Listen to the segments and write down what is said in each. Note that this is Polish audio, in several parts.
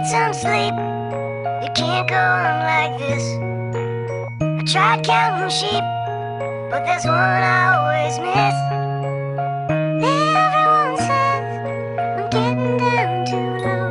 some sleep. You can't go on like this. I tried counting sheep, but there's one I always miss. Everyone says I'm getting down too low.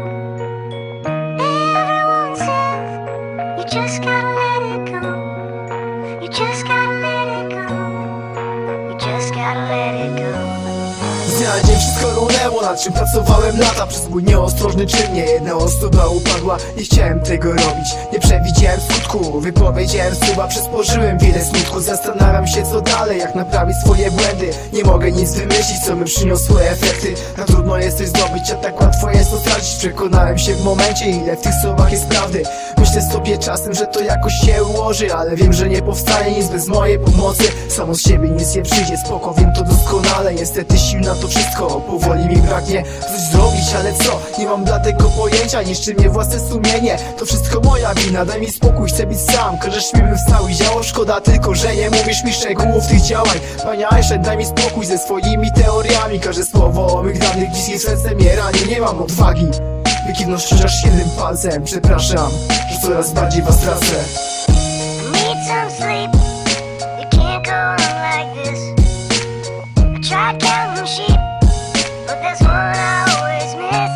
Everyone says you just gotta let it go. You just gotta let it go. You just gotta let it go. Z dnia na dzień wszystko runęło, nad czym pracowałem lata. Przez mój nieostrożny czyn nie jedna osoba upadła. Nie chciałem tego robić, nie przewidziałem skutku. Wypowiedziałem słowa, przysporzyłem wiele smutku. Zastanawiam się co dalej, jak naprawić swoje błędy. Nie mogę nic wymyślić, co by przyniosło efekty. Tak trudno jest coś zdobyć, a tak łatwo jest to stracić. Przekonałem się w momencie, ile w tych słowach jest prawdy. Myślę sobie czasem, że to jakoś się ułoży, ale wiem, że nie powstanie nic bez mojej pomocy. Samo z siebie nic nie przyjdzie, spoko, wiem to doskonale. Niestety sił na to wszystko, powoli mi braknie coś zrobić, ale co? Nie mam dla tego pojęcia, niszczy mnie własne sumienie. To wszystko moja wina, daj mi spokój, chcę być sam. Każesz mi bym wstał i działał, szkoda tylko, że nie mówisz mi szczegółów tych działań. Panie Einstein, daj mi spokój ze swoimi teoriami. Każde słowo o mych danych bliskie serce mnie rani. Nie mam odwagi wykiwnąć chociaż jednym palcem. Przepraszam, że coraz bardziej was tracę. Need some sleep. You can't go on like this. I tried counting sheep, but there's one I always miss.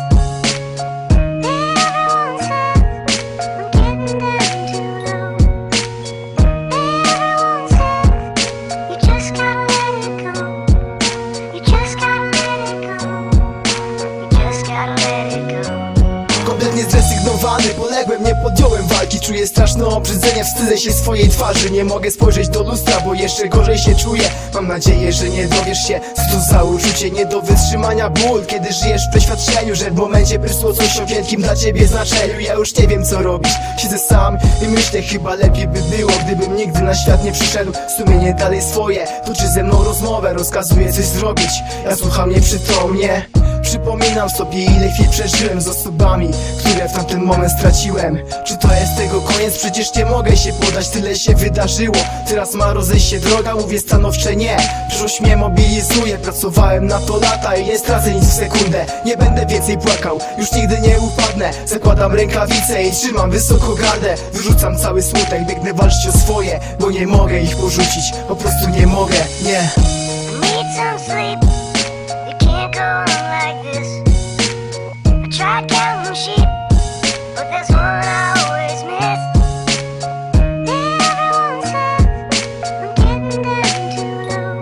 Everyone says I'm getting down too low. Everyone says you just gotta let it go. You just gotta let it go. You just gotta let it go. Kompletnie zrezygnowany, poległem, nie podjąłem walki. Czuję straszne obrzydzenie, wstydzę się swojej twarzy. Nie mogę spojrzeć do lustra, bo jeszcze gorzej się czuję. Mam nadzieję, że nie dowiesz się, co to za uczucie. Nie do wytrzymania ból, kiedy żyjesz w przeświadczeniu, że w momencie prysło coś o wielkim dla ciebie znaczeniu. Ja już nie wiem co robić, siedzę sam i myślę, chyba lepiej by było, gdybym nigdy na świat nie przyszedł. Sumienie dalej swoje, toczy ze mną rozmowę, rozkazuje coś zrobić. Ja słucham nieprzytomnie. Przypominam sobie, ile chwil przeżyłem z osobami, które w tamten moment straciłem. Czy to jest tego koniec? Przecież nie mogę się podać, tyle się wydarzyło. Teraz ma rozejść się droga, mówię stanowcze nie. Przyszłość mnie mobilizuje, pracowałem na to lata i nie stracę nic w sekundę. Nie będę więcej płakał, już nigdy nie upadnę. Zakładam rękawice i trzymam wysoko gardę. Wyrzucam cały smutek, biegnę walczyć o swoje, bo nie mogę ich porzucić, po prostu nie mogę, nie. Need some sleep. You can't go on like this. I tried counting sheep, but there's one I always miss. Everyone says I'm getting down too low.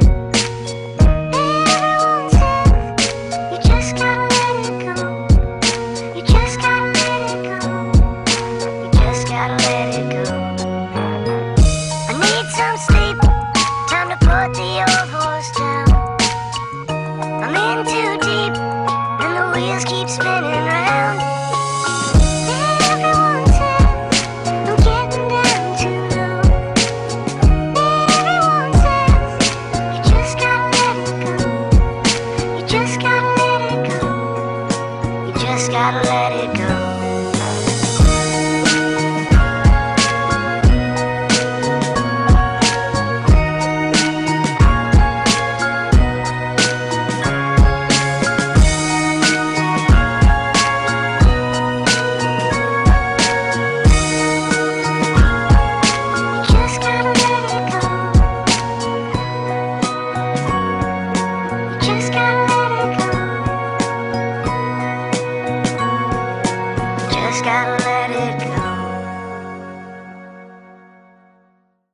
Everyone says you just gotta let it go. You just gotta let it go. You just gotta let it go. I need some sleep. Time to put the old horse down. I'm in too deep, and the wheels keep spinning round. Everyone says I'm getting down too low. Everyone says you just gotta let it go. You just gotta let it go. You just gotta let it go. Just gotta let it go. Just gotta let it go.